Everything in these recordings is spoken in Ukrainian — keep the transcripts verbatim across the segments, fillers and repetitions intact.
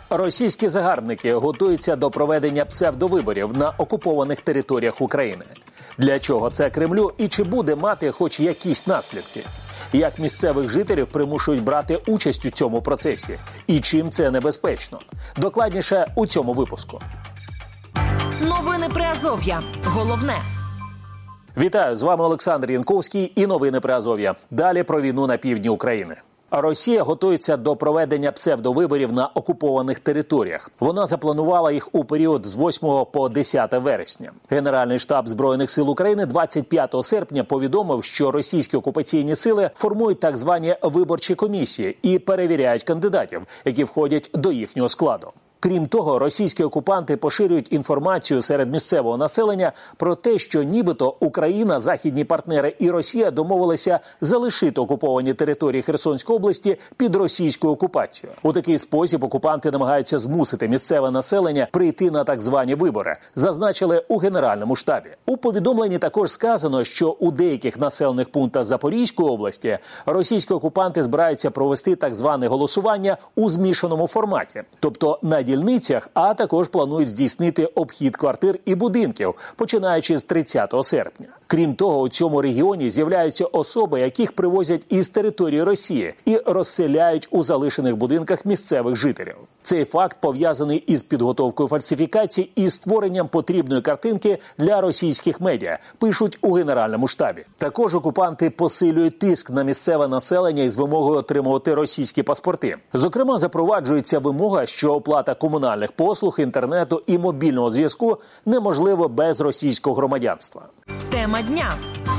Російські загарбники готуються до проведення псевдовиборів на окупованих територіях України. Для чого це Кремлю і чи буде мати хоч якісь наслідки? Як місцевих жителів примушують брати участь у цьому процесі? І чим це небезпечно? Докладніше у цьому випуску. Новини Приазов'я. Головне. Вітаю, з вами Олександр Янковський і новини Приазов'я. Далі про війну на півдні України. Росія готується до проведення псевдовиборів на окупованих територіях. Вона запланувала їх у період з восьмого по десяте вересня. Генеральний штаб Збройних сил України двадцять п'ятого серпня повідомив, що російські окупаційні сили формують так звані виборчі комісії і перевіряють кандидатів, які входять до їхнього складу. Крім того, російські окупанти поширюють інформацію серед місцевого населення про те, що нібито Україна, західні партнери і Росія домовилися залишити окуповані території Херсонської області під російську окупацію. У такий спосіб окупанти намагаються змусити місцеве населення прийти на так звані вибори, зазначили у Генеральному штабі. У повідомленні також сказано, що у деяких населених пунктах Запорізької області російські окупанти збираються провести так зване голосування у змішаному форматі, тобто на дільницях, а також планують здійснити обхід квартир і будинків, починаючи з тридцятого серпня. Крім того, у цьому регіоні з'являються особи, яких привозять із території Росії і розселяють у залишених будинках місцевих жителів. Цей факт пов'язаний із підготовкою фальсифікацій і створенням потрібної картинки для російських медіа, пишуть у Генеральному штабі. Також окупанти посилюють тиск на місцеве населення із вимогою отримувати російські паспорти. Зокрема, запроваджується вимога, що оплата комунальних послуг, інтернету і мобільного зв'язку неможливо без російського громадянства. Тема дня.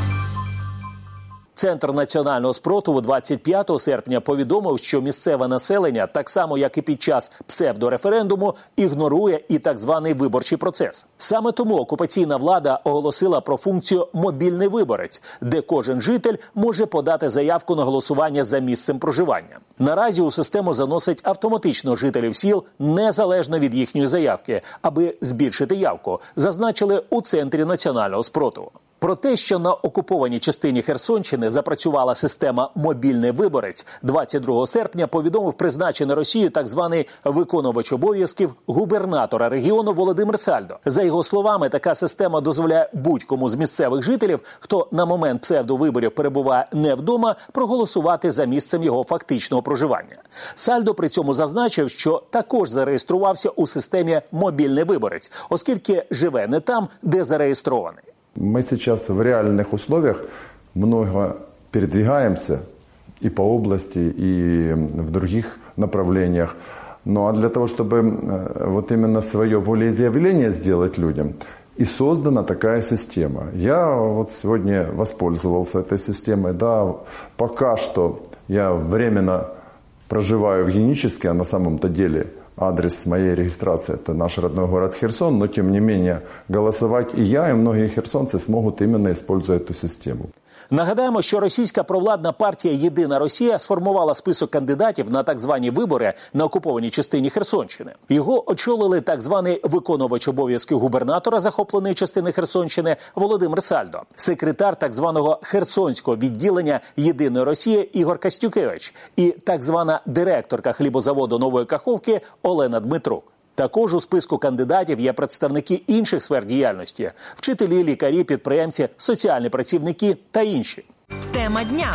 Центр національного спротиву двадцять п'ятого серпня повідомив, що місцеве населення, так само як і під час псевдореферендуму, ігнорує і так званий виборчий процес. Саме тому окупаційна влада оголосила про функцію «мобільний виборець», де кожен житель може подати заявку на голосування за місцем проживання. Наразі у систему заносять автоматично жителів сіл, незалежно від їхньої заявки, аби збільшити явку, зазначили у Центрі національного спротиву. Про те, що на окупованій частині Херсонщини запрацювала система «Мобільний виборець», двадцять другого серпня повідомив призначений Росією так званий виконувач обов'язків губернатора регіону Володимир Сальдо. За його словами, така система дозволяє будь-кому з місцевих жителів, хто на момент псевдовиборів перебуває не вдома, проголосувати за місцем його фактичного проживання. Сальдо при цьому зазначив, що також зареєструвався у системі «Мобільний виборець», оскільки живе не там, де зареєстрований. Мы сейчас в реальных условиях много передвигаемся и по области, и в других направлениях. Ну а для того, чтобы вот именно свое волеизъявление сделать людям, и создана такая система. Я вот сегодня воспользовался этой системой. Да, пока что я временно проживаю в Геническе, а на самом-то деле адрес моей регистрации – это наш родной город Херсон, но тем не менее голосовать и я, и многие херсонцы смогут именно используя эту систему. Нагадаємо, що російська провладна партія «Єдина Росія» сформувала список кандидатів на так звані вибори на окупованій частині Херсонщини. Його очолили так званий виконувач обов'язків губернатора захопленої частини Херсонщини Володимир Сальдо, секретар так званого Херсонського відділення «Єдиної Росії» Ігор Костюкевич і так звана директорка хлібозаводу Нової Каховки Олена Дмитрук. Також у списку кандидатів є представники інших сфер діяльності – вчителі, лікарі, підприємці, соціальні працівники та інші. Тема дня.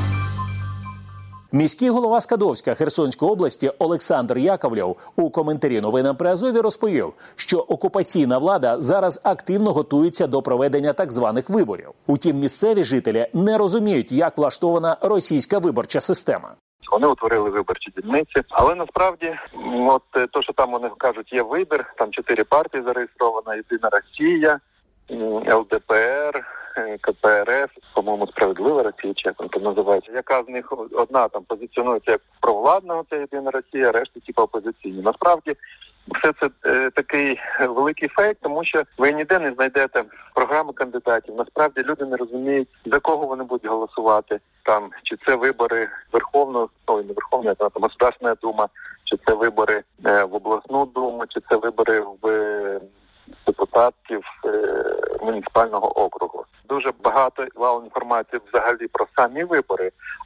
Міський голова Скадовська Херсонської області Олександр Яковлєв у коментарі новинам Приазов'я розповів, що окупаційна влада зараз активно готується до проведення так званих виборів. Утім, місцеві жителі не розуміють, як влаштована російська виборча система. Вони утворили виборчі дільниці, але насправді, от то, що там вони кажуть, є вибір, там чотири партії зареєстровано: Єдина Росія, Ел Де Пе Ер, Ка Пе Ер Еф, по-моєму, Справедлива Росія, чи як вони там називаються. Яка з них одна там позиціонується як провладна, це Єдина Росія, решта типу опозиційні. Насправді, все це е, такий великий фейк, тому що ви ніде не знайдете програми кандидатів. Насправді люди не розуміють, за кого вони будуть голосувати. Там, чи це вибори Верховної, ой, не Верховної, а там Государственна Дума, чи це вибори е, в обласну думу, чи це вибори в е, депутатів е, муніципального округу. Дуже багато вал інформації взагалі про самі вибори,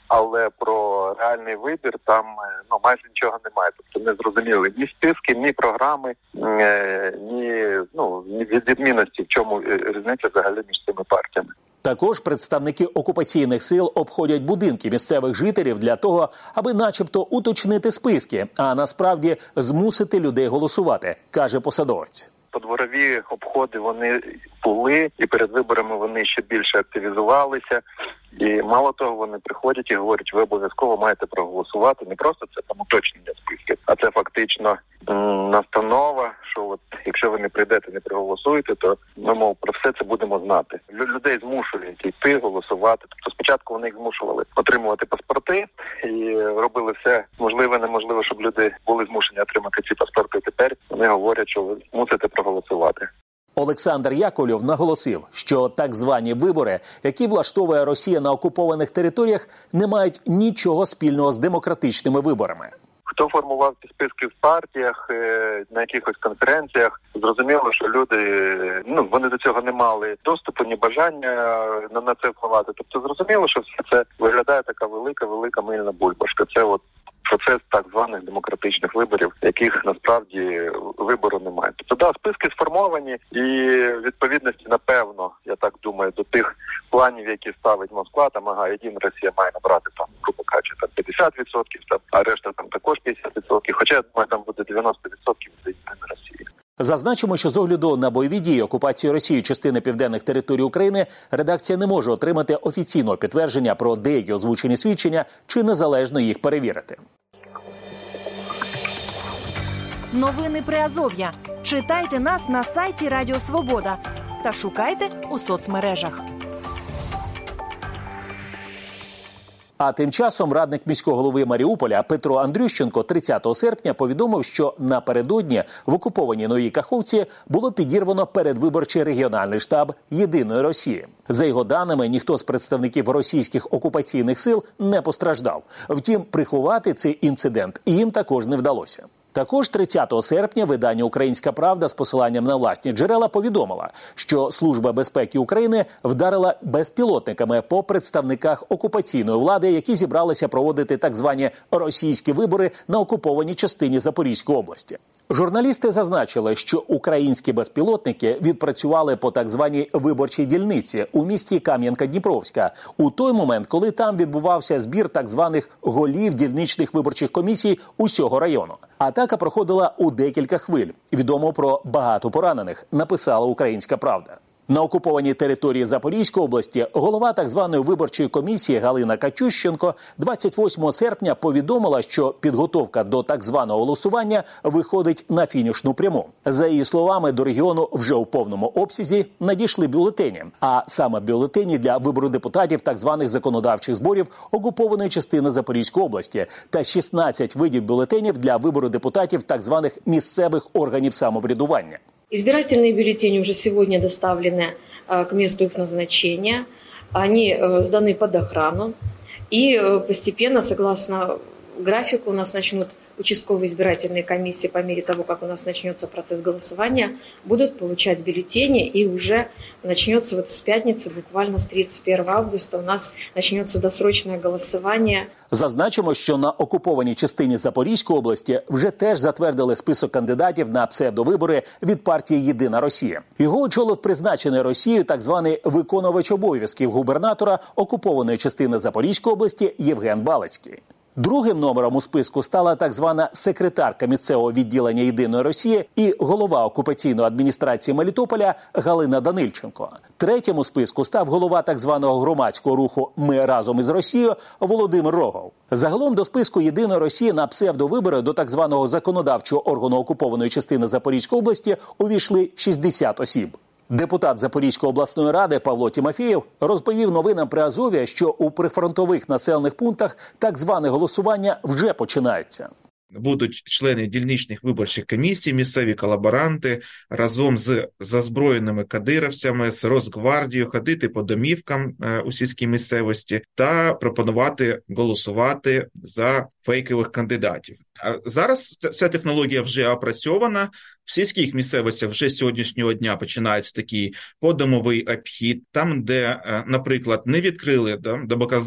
але про реальний вибір там ну майже нічого немає. Тобто не зрозуміли ні списки, ні програми, ні ну ні відмінності, в чому різниця взагалі між цими партіями. Також представники окупаційних сил обходять будинки місцевих жителів для того, аби начебто уточнити списки, а насправді змусити людей голосувати, каже посадовець. Подворові обходи вони були, і перед виборами вони ще більше активізувалися. І мало того, вони приходять і говорять, ви обов'язково маєте проголосувати. Не просто це там уточнення списків, а це фактично м- настанова, що от якщо ви не прийдете, не проголосуєте, то ми, мов, про все це будемо знати. Лю- людей змушують йти голосувати. Тобто спочатку вони їх змушували отримувати паспорти і робили все можливе, неможливе, щоб люди були змушені отримати ці паспорти. Тепер вони говорять, що ви мусите проголосувати. Олександр Яковлєв наголосив, що так звані вибори, які влаштовує Росія на окупованих територіях, не мають нічого спільного з демократичними виборами. Хто формував ці списки в партіях, на якихось конференціях, зрозуміло, що люди, ну, вони до цього не мали доступу, ні бажання на, на це впливати. Тобто зрозуміло, що все це виглядає така велика-велика мильна бульбашка. Це от процес так званих демократичних виборів, яких насправді вибору немає. Тобто, да, списки сформовані і відповідності, напевно, я так думаю, до тих планів, які ставить Москва, там, ага, єдина Росія має набрати, там, грубо кажучи, там п'ятдесят відсотків, там, а решта там також п'ятдесят відсотків, хоча, я думаю, там буде дев'яносто відсотків за єдиної Росії. Зазначимо, що з огляду на бойові дії окупації Росії частини південних територій України редакція не може отримати офіційного підтвердження про деякі озвучені свідчення чи незалежно їх перевірити. Новини Приазов'я. Читайте нас на сайті Радіо Свобода та шукайте у соцмережах. А тим часом радник міського голови Маріуполя Петро Андрющенко тридцятого серпня повідомив, що напередодні в окупованій Новій Каховці було підірвано передвиборчий регіональний штаб «Єдиної Росії». За його даними, ніхто з представників російських окупаційних сил не постраждав. Втім, приховати цей інцидент їм також не вдалося. Також тридцятого серпня видання «Українська правда» з посиланням на власні джерела повідомила, що Служба безпеки України вдарила безпілотниками по представниках окупаційної влади, які зібралися проводити так звані російські вибори на окупованій частині Запорізької області. Журналісти зазначили, що українські безпілотники відпрацювали по так званій виборчій дільниці у місті Кам'янка-Дніпровська у той момент, коли там відбувався збір так званих голів дільничних виборчих комісій усього району. Атака проходила у декілька хвиль. Відомо про багато поранених, написала «Українська правда». На окупованій території Запорізької області голова так званої виборчої комісії Галина Качущенко двадцять восьмого серпня повідомила, що підготовка до так званого голосування виходить на фінішну пряму. За її словами, до регіону вже у повному обсязі надійшли бюлетені, а саме бюлетені для вибору депутатів так званих законодавчих зборів окупованої частини Запорізької області та шістнадцять видів бюлетенів для вибору депутатів так званих місцевих органів самоврядування. Избирательные бюллетени уже сегодня доставлены к месту их назначения. Они сданы под охрану. И постепенно, согласно графику, у нас начнут участковые избирательные комиссии по мере того, как у нас начнется процесс голосования, будут получать бюллетени. И уже начнется вот с пятницы, буквально с тридцать первого августа, у нас начнется досрочное голосование. Зазначимо, що на окупованій частині Запорізької області вже теж затвердили список кандидатів на псевдовибори від партії «Єдина Росія». Його очолив призначений Росією так званий виконувач обов'язків губернатора окупованої частини Запорізької області Євген Балицький. Другим номером у списку стала так звана секретарка місцевого відділення «Єдиної Росії» і голова окупаційної адміністрації Мелітополя Галина Данильченко. Третім у списку став голова так званого громадського руху «Ми разом із Росією» Володимир Рогов. Загалом до списку «Єдиної Росії» на псевдовибори до так званого законодавчого органу окупованої частини Запорізької області увійшли шістдесят осіб. Депутат Запорізької обласної ради Павло Тімофєєв розповів новинам Приазов'я, що у прифронтових населених пунктах так зване голосування вже починається. Будуть члени дільничних виборчих комісій, місцеві колаборанти разом з зазброєними кадировцями, з Росгвардією ходити по домівкам у сільській місцевості та пропонувати голосувати за фейкових кандидатів. Зараз ця технологія вже опрацьована, В сільських місцевостях вже сьогоднішнього дня починається такий подомовий обхід, там, де, наприклад, не відкрили да,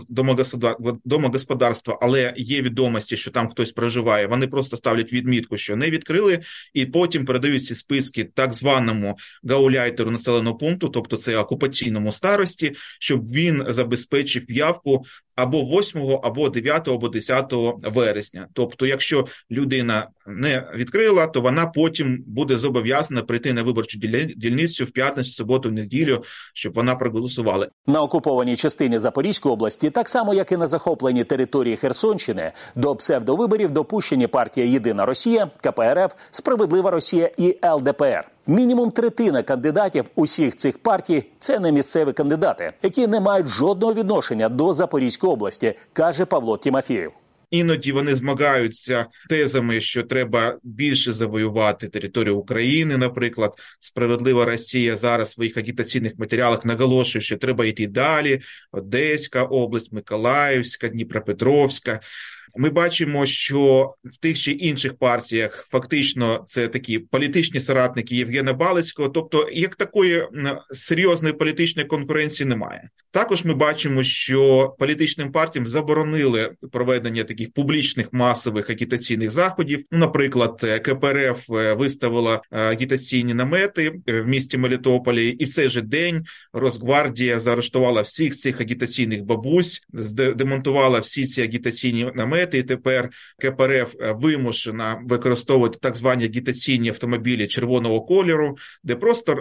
домогосподарства, але є відомості, що там хтось проживає, вони просто ставлять відмітку, що не відкрили, і потім передають ці списки так званому гауляйтеру населеного пункту, тобто це окупаційному старості, щоб він забезпечив явку або восьмого, або дев'ятого, або десятого вересня. Тобто, якщо людина не відкрила, то вона потім буде зобов'язана прийти на виборчу дільницю в п'ятницю, суботу, неділю, щоб вона проголосувала. На окупованій частині Запорізької області, так само як і на захопленій території Херсонщини, до псевдовиборів допущені партія «Єдина Росія», ка пе ер еф, «Справедлива Росія» і ел де пе ер. Мінімум третина кандидатів усіх цих партій – це не місцеві кандидати, які не мають жодного відношення до Запорізької області, каже Павло Тімофєєв. Іноді вони змагаються тезами, що треба більше завоювати територію України, наприклад. «Справедлива Росія» зараз в своїх агітаційних матеріалах наголошує, що треба йти далі. Одеська область, Миколаївська, Дніпропетровська. Ми бачимо, що в тих чи інших партіях фактично це такі політичні соратники Євгена Балицького, тобто як такої серйозної політичної конкуренції немає. Також ми бачимо, що політичним партіям заборонили проведення таких публічних масових агітаційних заходів. Наприклад, ка пе ер еф виставила агітаційні намети в місті Мелітополі, і в цей же день Росгвардія заарештувала всіх цих агітаційних бабусь, демонтувала всі ці агітаційні намети, і тепер ка пе ер еф вимушена використовувати так звані агітаційні автомобілі червоного кольору, де просто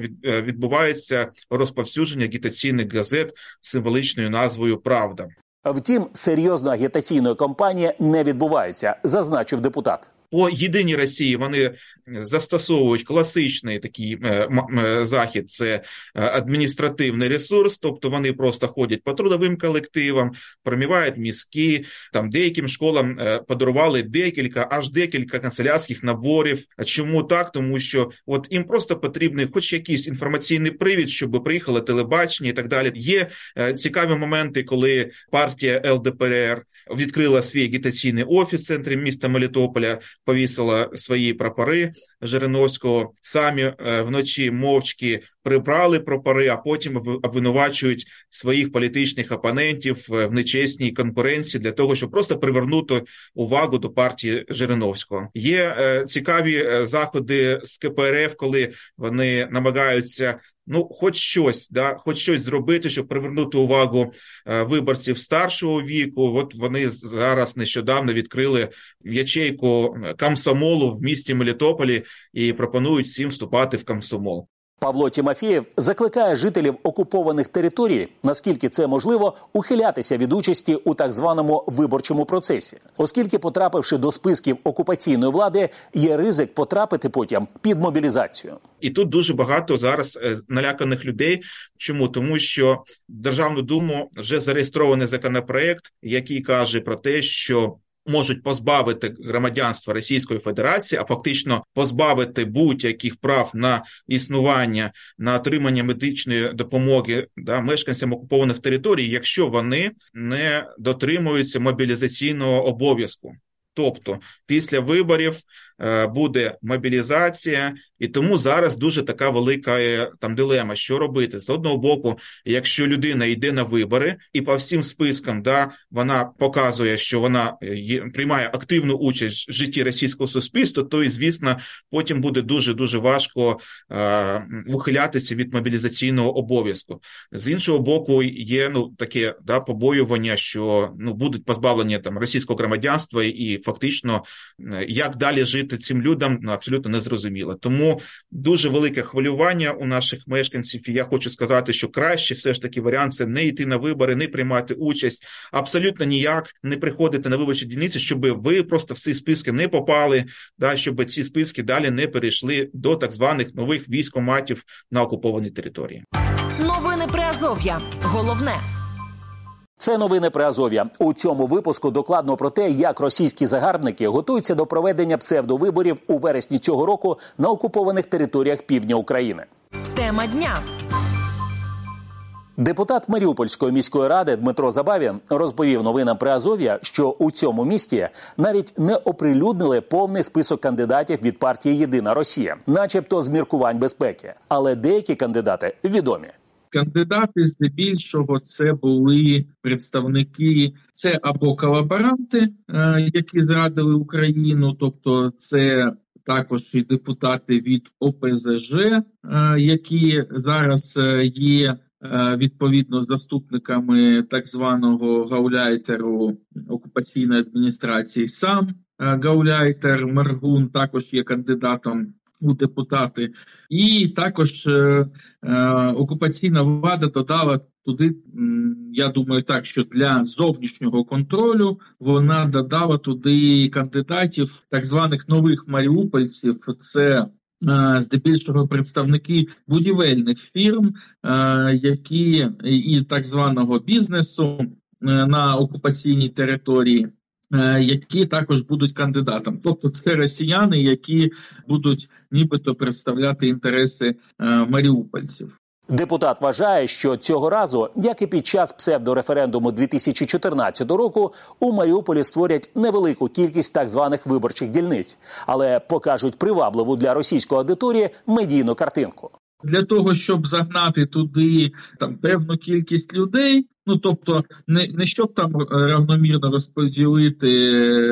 відбувається розповсюдження агітаційних газет з символичною назвою «Правда». Втім, серйозна агітаційна кампанія не відбувається, зазначив депутат. По «Єдиній Росії» вони застосовують класичний такий захід – це адміністративний ресурс, тобто вони просто ходять по трудовим колективам, промивають мізки, там деяким школам подарували декілька, аж декілька канцелярських наборів. А чому так? Тому що от їм просто потрібний хоч якийсь інформаційний привід, щоб приїхало телебачення і так далі. Є цікаві моменти, коли партія ел де пе ер відкрила свій агітаційний офіс в центрі міста Мелітополя, повісила свої прапори Жириновського, самі вночі мовчки прибрали прапори, а потім обвинувачують своїх політичних опонентів в нечесній конкуренції для того, щоб просто привернути увагу до партії Жириновського. Є е, цікаві заходи з ка пе ер еф, коли вони намагаються ну, хоч щось, да, хоч щось зробити, щоб привернути увагу е, виборців старшого віку. От вони зараз нещодавно відкрили ячейку комсомолу в місті Мелітополі і пропонують всім вступати в комсомол. Павло Тімофєєв закликає жителів окупованих територій, наскільки це можливо, ухилятися від участі у так званому виборчому процесі, оскільки, потрапивши до списків окупаційної влади, є ризик потрапити потім під мобілізацію. І тут дуже багато зараз наляканих людей. Чому? Тому що в Державну Думу вже зареєстрований законопроект, який каже про те, що можуть позбавити громадянства Російської Федерації, а фактично позбавити будь-яких прав на існування, на отримання медичної допомоги да, мешканцям окупованих територій, якщо вони не дотримуються мобілізаційного обов'язку. Тобто після виборів е, буде мобілізація, і тому зараз дуже така велика е, там дилема, що робити. З одного боку, якщо людина йде на вибори і по всім спискам да, вона показує, що вона є, приймає активну участь в житті російського суспільства, то і, звісно, потім буде дуже-дуже важко е, ухилятися від мобілізаційного обов'язку. З іншого боку, є ну, таке да, побоювання, що ну, будуть позбавлені там, російського громадянства і фактично, як далі жити цим людям, ну, абсолютно незрозуміло. Тому дуже велике хвилювання у наших мешканців, і я хочу сказати, що краще все ж таки варіант – це не йти на вибори, не приймати участь, абсолютно ніяк не приходити на виборчі дільниці, щоб ви просто в ці списки не попали, да, щоб ці списки далі не перейшли до так званих нових військкоматів на окупованій території. Новини Приазов'я. Головне. Це новини Приазов'я. У цьому випуску докладно про те, як російські загарбники готуються до проведення псевдовиборів у вересні цього року на окупованих територіях півдня України. Тема дня. Депутат Маріупольської міської ради Дмитро Забавін розповів новинам Приазов'я, що у цьому місті навіть не оприлюднили повний список кандидатів від партії «Єдина Росія», начебто з міркувань безпеки. Але деякі кандидати відомі. Кандидати здебільшого це були представники, це або колаборанти, які зрадили Україну, тобто це також і депутати від О Пе Зе Же, які зараз є відповідно заступниками так званого гауляйтеру окупаційної адміністрації. Сам гауляйтер Маргун також є кандидатом у депутати. І також е, е, окупаційна влада додала туди, я думаю так, що для зовнішнього контролю вона додала туди кандидатів так званих нових маріупольців. Це е, здебільшого представники будівельних фірм, е, які і так званого бізнесу е, на окупаційній території, які також будуть кандидатом. Тобто це росіяни, які будуть нібито представляти інтереси маріупольців. Депутат вважає, що цього разу, як і під час псевдореферендуму дві тисячі чотирнадцятого року, у Маріуполі створять невелику кількість так званих виборчих дільниць, але покажуть привабливу для російської аудиторії медійну картинку. Для того, щоб загнати туди там певну кількість людей, ну тобто не, не щоб там равномірно розподілити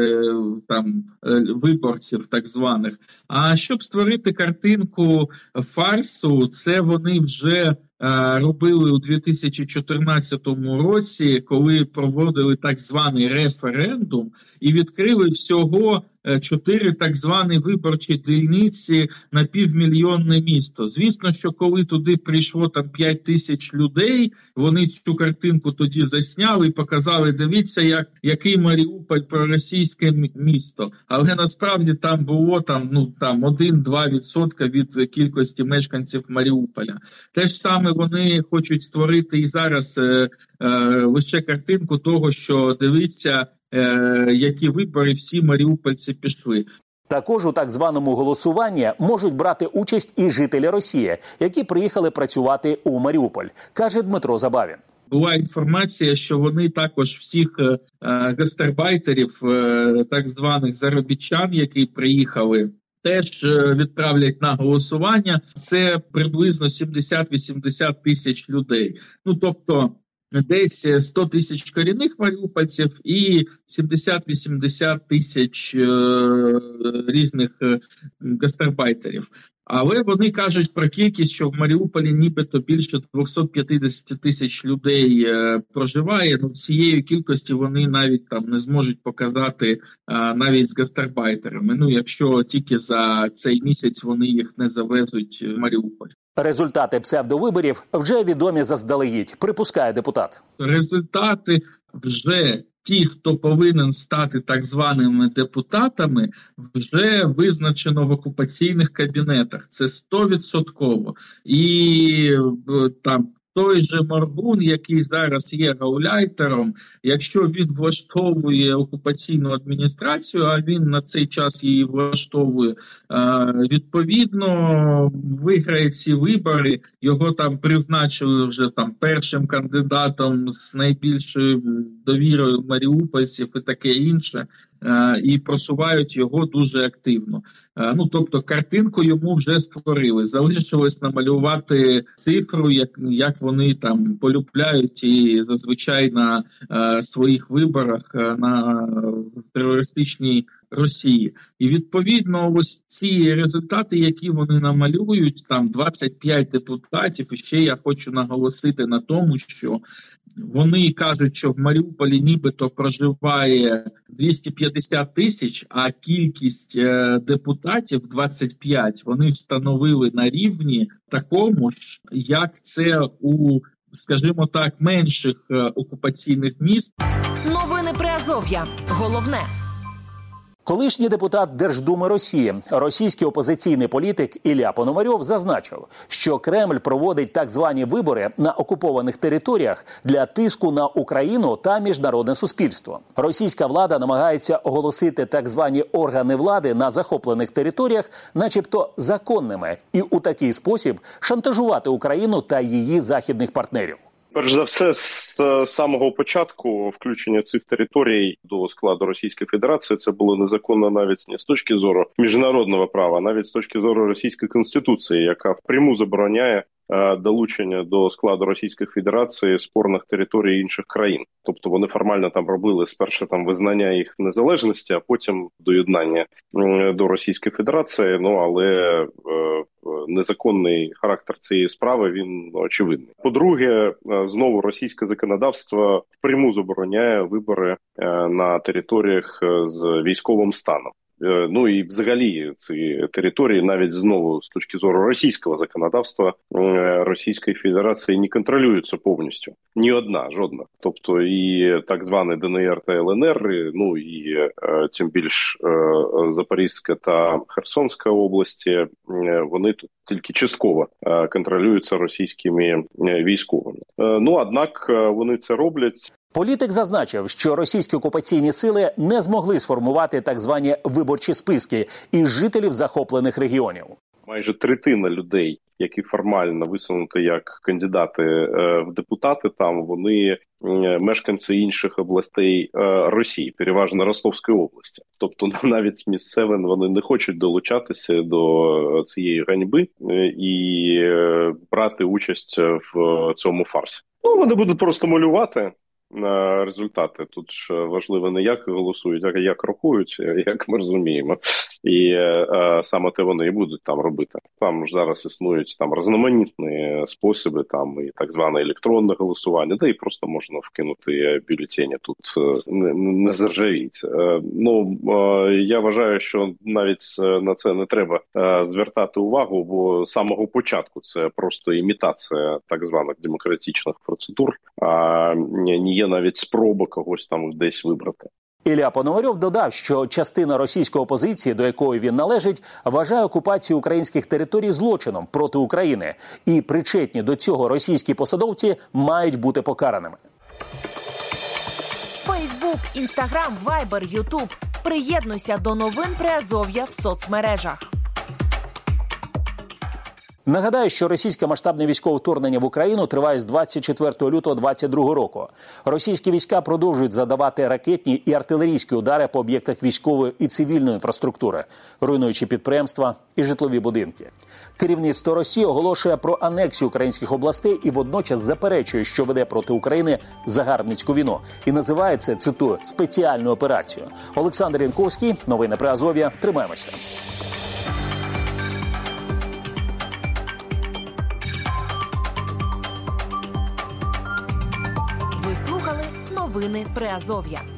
там виборців так званих, а щоб створити картинку фарсу. Це вони вже робили у дві тисячі чотирнадцятому році, коли проводили так званий референдум і відкрили всього чотири так звані виборчі дільниці на півмільйонне місто. Звісно, що коли туди прийшло там п'ять тисяч людей, вони цю картинку тоді засняли і показали, дивіться, як, який Маріуполь проросійське місто. Але насправді там було там, ну, там один-два відсотка від кількості мешканців Маріуполя. Те ж саме вони хочуть створити і зараз е, е, лише картинку того, що дивіться, е, які вибори всі маріупольці пішли. Також у так званому голосуванні можуть брати участь і жителі Росії, які приїхали працювати у Маріуполь, каже Дмитро Забавін. Була інформація, що вони також всіх е, гастарбайтерів, е, так званих заробітчан, які приїхали, теж відправлять на голосування. Це приблизно сімдесят-вісімдесят тисяч людей. Ну, тобто десь сто тисяч корінних маріупольців і сімдесят-вісімдесят тисяч е, різних е, гастарбайтерів. Але вони кажуть про кількість, що в Маріуполі нібито більше двісті п'ятдесят тисяч людей е, проживає. Ну, цієї кількості вони навіть там не зможуть показати е, навіть з гастарбайтерами. Ну, якщо тільки за цей місяць вони їх не завезуть в Маріуполь. Результати псевдовиборів вже відомі заздалегідь, припускає депутат. Результати вже ті, хто повинен стати так званими депутатами, вже визначено в окупаційних кабінетах. Це сто відсотків. І там той же Маргун, який зараз є гауляйтером, якщо він влаштовує окупаційну адміністрацію, а він на цей час її влаштовує, відповідно виграє ці вибори, його там призначили вже там першим кандидатом з найбільшою довірою маріупольців і таке інше, і просувають його дуже активно. Ну, тобто картинку йому вже створили. Залишилось намалювати цифру, як, як вони там полюбляють і зазвичай на е, своїх виборах е, на терористичній Росії. І відповідно ось ці результати, які вони намалюють, там двадцять п'ять депутатів, і ще я хочу наголосити на тому, що вони кажуть, що в Маріуполі нібито проживає двісті п'ятдесят тисяч, а кількість депутатів двадцять п'ять вони встановили на рівні такому ж, як це у, скажімо так, менших окупаційних міст. Новини Приазов'я. Головне. Колишній депутат Держдуми Росії, російський опозиційний політик Ілля Пономарьов зазначив, що Кремль проводить так звані вибори на окупованих територіях для тиску на Україну та міжнародне суспільство. Російська влада намагається оголосити так звані органи влади на захоплених територіях начебто законними і у такий спосіб шантажувати Україну та її західних партнерів. Перш за все, з самого початку включення цих територій до складу Російської Федерації це було незаконно навіть не з точки зору міжнародного права, а навіть з точки зору Російської Конституції, яка впряму забороняє долучення до складу Російської Федерації спорних територій інших країн. Тобто вони формально там робили спершу там визнання їх незалежності, а потім доєднання до Російської Федерації. Ну але е, незаконний характер цієї справи, він очевидний. По-друге, знову російське законодавство впряму забороняє вибори на територіях з військовим станом. Ну і взагалі ці території навіть знову з точки зору російського законодавства Російської Федерації не контролюються повністю. Ні одна, жодна. Тобто і так звані ДНР та ЛНР, ну і тим більш Запорізька та Херсонська області, вони тут тільки частково контролюються російськими військовими. Ну, однак вони це роблять. Політик зазначив, що російські окупаційні сили не змогли сформувати так звані виборчі списки із жителів захоплених регіонів. Майже третина людей, які формально висунуті як кандидати в депутати, там вони мешканці інших областей Росії, переважно Ростовської області. Тобто навіть місцеві вони не хочуть долучатися до цієї ганьби і брати участь в цьому фарсі. Ну, вони будуть просто малювати на результати. Тут ж важливо не як голосують, а як рахують, як ми розуміємо. І е, саме те вони і будуть там робити. Там ж зараз існують там різноманітні способи, там і так зване електронне голосування, де і просто можна вкинути бюлетені, тут не, не заржавіть. Е, ну, е, я вважаю, що навіть на це не треба е, звертати увагу, бо з самого початку це просто імітація так званих демократичних процедур, а не є навіть спроба когось там десь вибрати. Ілля Пономарьов додав, що частина російської опозиції, до якої він належить, вважає окупацію українських територій злочином проти України. І причетні до цього російські посадовці мають бути покараними. Фейсбук, Інстаграм, Вайбер, Ютуб. Приєднуйся до новин Приазов'я в соцмережах. Нагадаю, що російське масштабне військове вторгнення в Україну триває з двадцять четвертого лютого двадцять другого року. Російські війська продовжують задавати ракетні і артилерійські удари по об'єктах військової і цивільної інфраструктури, руйнуючи підприємства і житлові будинки. Керівництво Росії оголошує про анексію українських областей і водночас заперечує, що веде проти України загарбницьку війну. І називає це, цитую, спеціальну операцію. Олександр Янковський, новини Приазов'я. Тримаємося. Ви слухали новини Приазов'я.